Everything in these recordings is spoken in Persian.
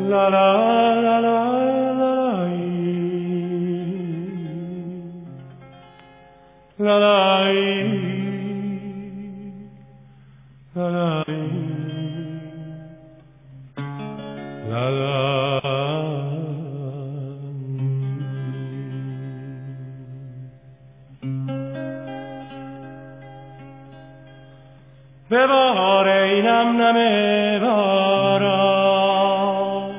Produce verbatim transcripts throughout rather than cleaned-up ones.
La la la la la la la la la la la. ببار ای نم نم باران،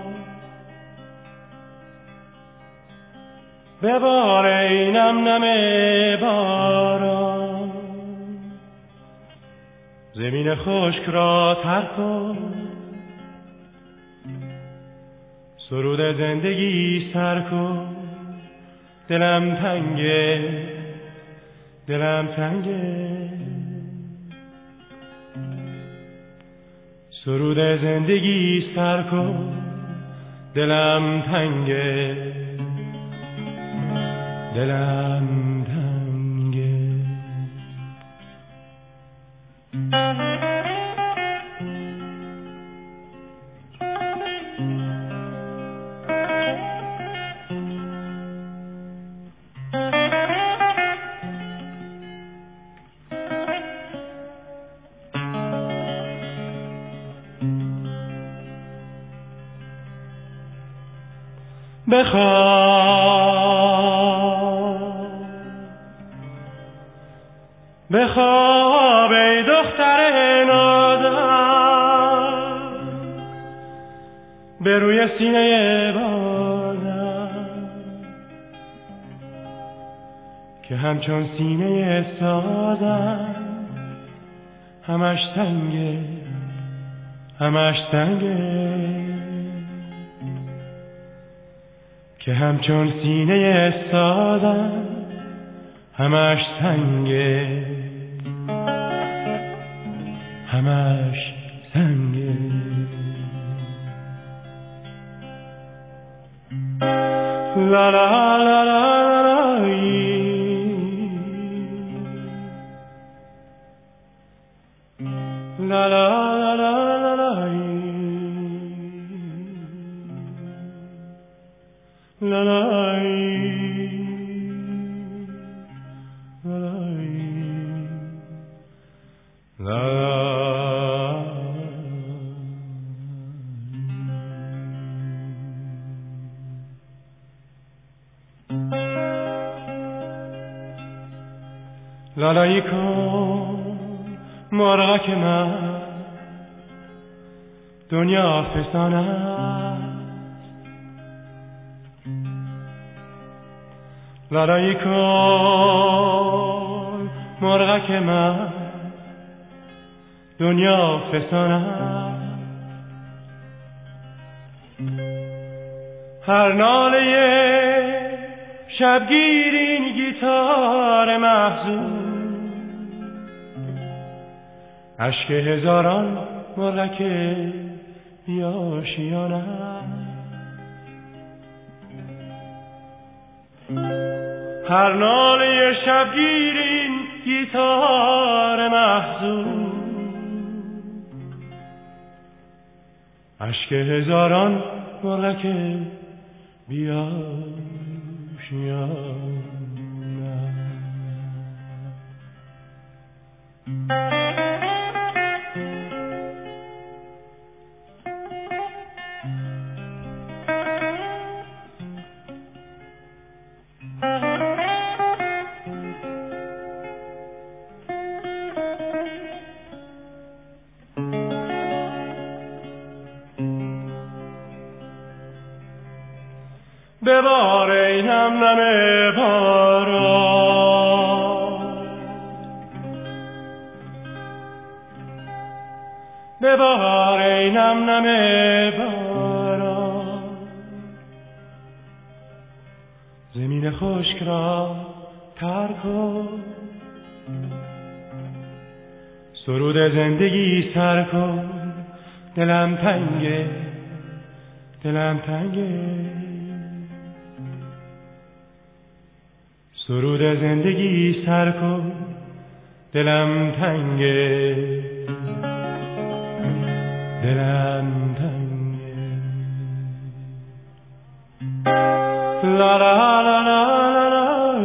ببار ای نم نم باران، زمین خشک را تر کن، سرود زندگی سر کن. دلم تنگه، دلم تنگه، سرود زندگی سر کن. دلم تنگه، دلم تنگه. بخواب، بخواب ای دختر نازم، به روی سینه بازم که همچون سینه سازم، همش تنگه، همش تنگه، که همچون سینه سازم، همش تنگه، همش تنگه. لا لا لا لا لا لا لا لا La la la la لالایی کن مرغک من، دنیا فسانه لالایی کن مرغک من، دنیا فسانه. هر ناله شبگیر این گیتار محزون، اشک هزاران مرغک بیاشیانه. هر ناله شبگیر این گیتار محزون، اشک هزاران مرغک بیاشیانه. ببار ای نم نم باران، ببار ای نم نم باران، زمین خشک را تر کن، سرود زندگی سر کن. دلم تنگه، دلم تنگه، سرود زندگی سر کن. دلم تنگه، دلم تنگه. la la la la la la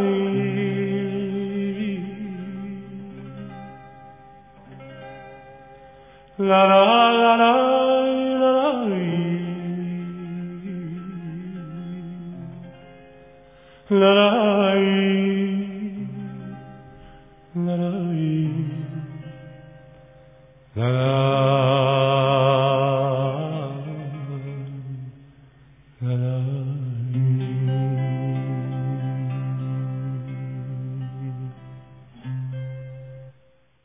la la la la la la la la la